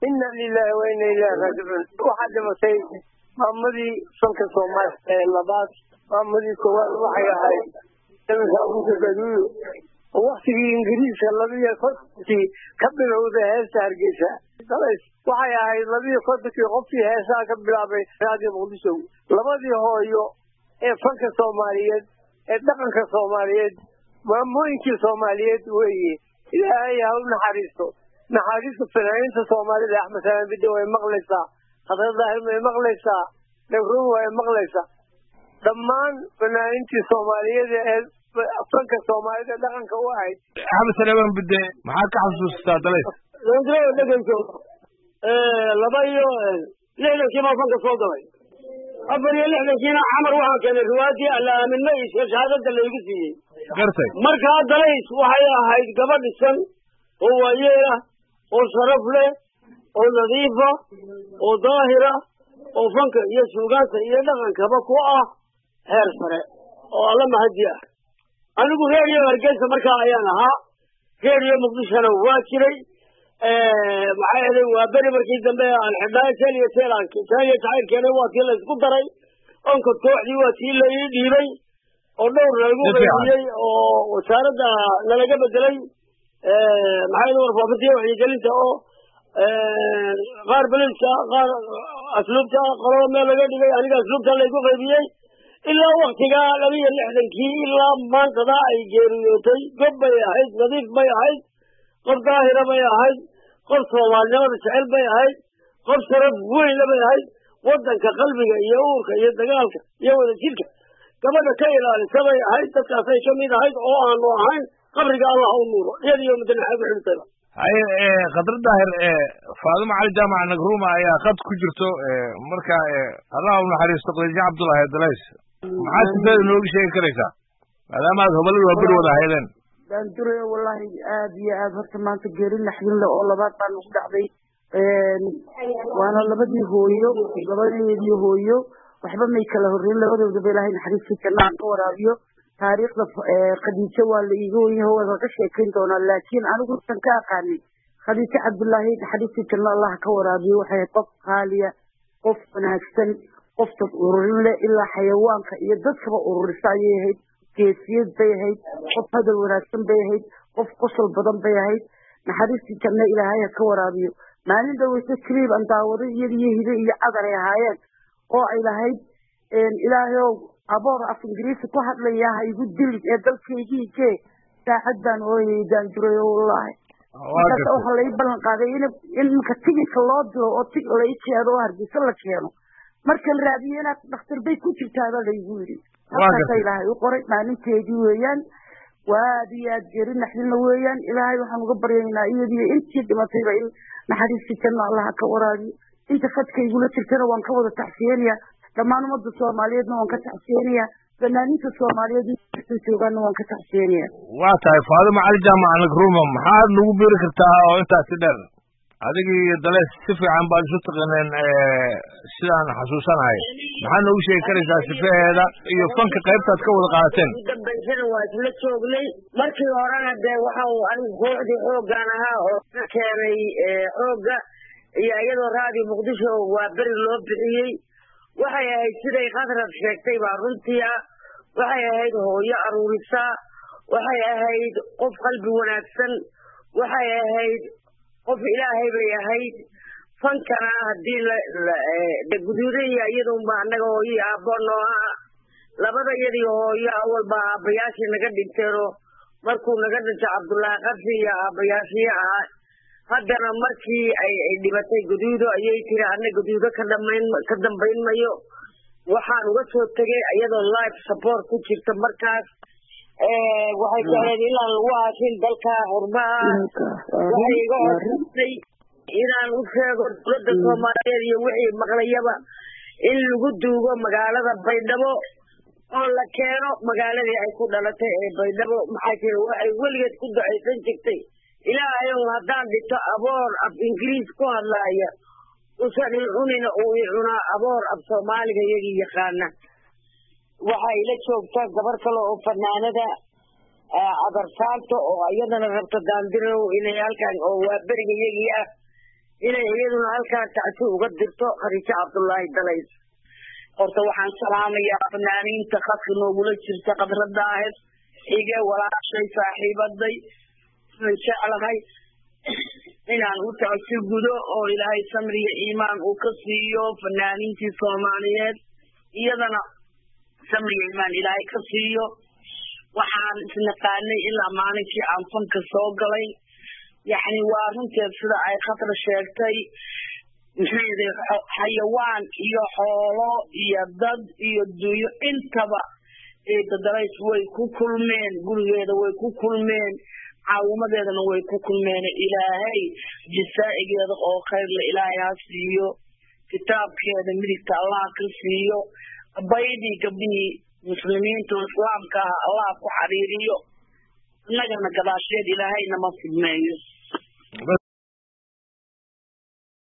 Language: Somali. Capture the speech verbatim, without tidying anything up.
inna lillahi wa inna ilayhi raaji'uun waxaa dhimatay maamadii salka Soomaaliya ee labaad maamadii koowaad waxay ahayd Abuka Gaduuyo waqtigii Ingiriiska labiyo kontonkii ka bilowday heesta Hargeysa waxay ahayd labiyo kontonkii qofkii heesaa ka bilaabay raadiyo Muqdisho labadii hooyo ee fanka Soomaaliyeed ee dhaqanka Soomaaliyeed maamooyinkii Soomaaliyeed weeye ilaahay ha u naxariisto naxariisto fanaaniinta Soomaalida Axmed Salaan Bidde way maqlaysaa Khadra Daahir way maqlaysaa Nabruun way maqlaysaa dhammaan fanaaniintii Soomaaliyeed ee fanka Soomaalida dhaqanka u ahayd Axmed Salaan Bidde maxaa ka xasuustaa Dalays Dalays dhaqanka ee laba iyo lixdankii ma fanka soo galay afar iyo lixdankii Camar waxa keenay riwaayadii alla aamin ma isha shahaadada la igu siiyay gartay marka Dalays waxay ahayd gabadh dhisan oo waayeela oo sharaf leh oo nadiif ah oo daahira oo fanka iyo suugaanta iyo dhaqankaba ku ah heer sare oo alla mahadiya anigu reeriyo Hargeysa markaa ayaan ahaa reeriyo Muqdishona waa jiray ee maxay ahayd waa bari markii dambe aan xidhay taliya teelanka taliya taayirkeena waa tii la isku daray onka kooxdii waa tii la ii dhiibay oo dhowr lagu qaybiyay oo wasaaradda nalaga bedelay ee maxay warfaafintii waxay gelinta oo ee qaar baliska qaar asluubta qolo meel laga dhigay aniga asluubta la igu qaybiyay ilaa waqtiga labiyo lixdankii ilaa maanta ay geeriyootay gob bay ahayd nadiif bay ahayd qof daahira bay ahayd qof Soomaalnimada jecel bay ahayd qof sharaf weyn bay ahayd wadanka qalbiga iyo uurka iyo dagaalka iyo wada jirka gabadha ka ilaalisa bay ahayd dadkaas ay ka mid ahayd oo aan ahayn qabriga Allah u nuuro iyadoo midna xaq xiltay hay ee Khadra Daahir ee Faaduma Cali Jaamac Nagruma ayaa qad ku jirto marka Allah u naxariisto Qadiija Cabdullaahi Dalays maxaa sidoo noogu sheegi karaysaa maadaama aad hobol waa bir wada hayleen dan dure wallahi aad iyo aad horta maanta geerin naxdin la oo labaad baan ugu dhacday een waana labadii hooyo labadii hooyo waxba may kala horreyn labadooda Ilaahay naxariistiisa naan ka waraabiyo taariikhda Khadiija waa la iigu yahay wada ka sheekayn doona laakiin anigu tan ka aqaanay Khadiija Cabdullaahi naxariistiisa Allah ka waraabiyo waxay qof qaaliya qof wanaagsan qof dad ururin leh ilaa xayawaanka iyo dadkaba ururisay yahay geesiyad bay ahayd qof hadal wanaagsan bay ahayd qof qosol badan bay ahayd naxariistiisa Ilaahay ka waraabiyo maalin dawladda kiriib aan daawado iyadii hide iyo cadar ay ahaayeen oo ay lahayd een Ilaahay aboor af Ingiriisi ku hadlaya igu dil ee dalkeygii jee saaxadan oo yeedan jiray wallahi waxa waxa la balan qaaday in in marka tigidka loo diro oo tig la ijeedo Hargeysa la keeno marka la raadiyana dhakhtar bay ku jirtaa la igu yiri waxa Ilaahay u qoray maalinteedii weeyaan waadiyaad geerin naxdin weeyaan Ilaahay waxaan uga baryaynaa iyadii intii dhimatay in naxariistiisa Allah ka waraabiyo inta fadkaygu la jirtana waan ka wada taxsiinaya dhammaan ummadda Soomaaliyeedna waan ka taxsiinaya fanaaniinta Soomaaliyeed inta joogaan waan ka taxsiinaya waa tahay Faaduma Cali Jaamac Nagruma maxaad nagu biiri kartaa oo intaas dheer adigii Dalays si fiican baad isu taqaaneen ee sidaan xasuusanahay maxaa nagu sheegi karaysaa sifaheeda iyo fanka qaybtaad ka wada qaateen dambaysan waa isla joognay markii horena de waxa uu anigu kooxdii xoogan ahaa oo ka keenay xooga iyo iyadoo raadiyo Muqdisho waa bari loo bixiyay waxay ahayd siday Khadra sheegtay baa runtii ah waxay ahayd hooyo aruurisa waxay ahayd qof qalbi wanaagsan waxay ahayd qof Ilaahay bay ahayd fankana hadii la guduudaya iyadoo ma anaga hooyo aabono labada iyadii hooyo walba aabayaashii naga dhinteero markuu naga dhintay Cabdullaahi Qarsi iyo aabayaashii ah haddana markii ay dhibatay guduudo ayay tiri anaga guduudo ka dhameyn ka dambeyn mayo waxaan uga soo tagay iyadoo live support ku jirta markaas ee waxay tahay ilaa lagu aasin dalka hormaa waxay iga hortay inaan u sheego dowladda Soomaaliyeed iyo wixii maqlayaba in lagu duugo magaalada Baydhabo oo la keeno magaaladii ay ku dhalatay ee Baydhabo maxay tahay waxay weligeed ku duceysan jirtay Ilaahay oo hadaan dhito aboor af Ingiriis ku hadlaaya usan cunina oo cuna aboor af Soomaaliga iyagii yaqaana waxay la joogtaa gabar kale oo fanaanada abarsaanto oo ayadana rabta daandiro inay halkan oo waa bariga iyagii ah inay iyadu inuu halkaa tacsi uga dirto Khadiija Cabdullaahi Dalays. horta waxaan salaamayaa fanaaniinta khadka noogula jirta qadrada ahayd iga walaashay saaxiibaday aan jeclahay inaan u tacsi gudo oo ilaahay samriya iimaan uu ka siiyo fanaaniintii Soomaaliyeed iyadana samriya iimaan ilaahay ka siiyo. waxaan isnaqaanay ilaa maalintii aan fanka soo galay yani waa runteed sida ay khatar sheegtay xayawaan iyo xoolo iyo dad iyo duyo intaba ee Dalays way ku kulmeen gurigeeda way ku kulmeen caawimadeedana way ku kulmeen ilaahay jisaa'igeeda oo khayr la ilaahay ha siiyo kitaabkeeda midigta Allah ka siiyo baydii gabdhii muslimiinta islaamka Allah ku xariiriyo nagana gadaasheed ilaahayna ma fidmeeyo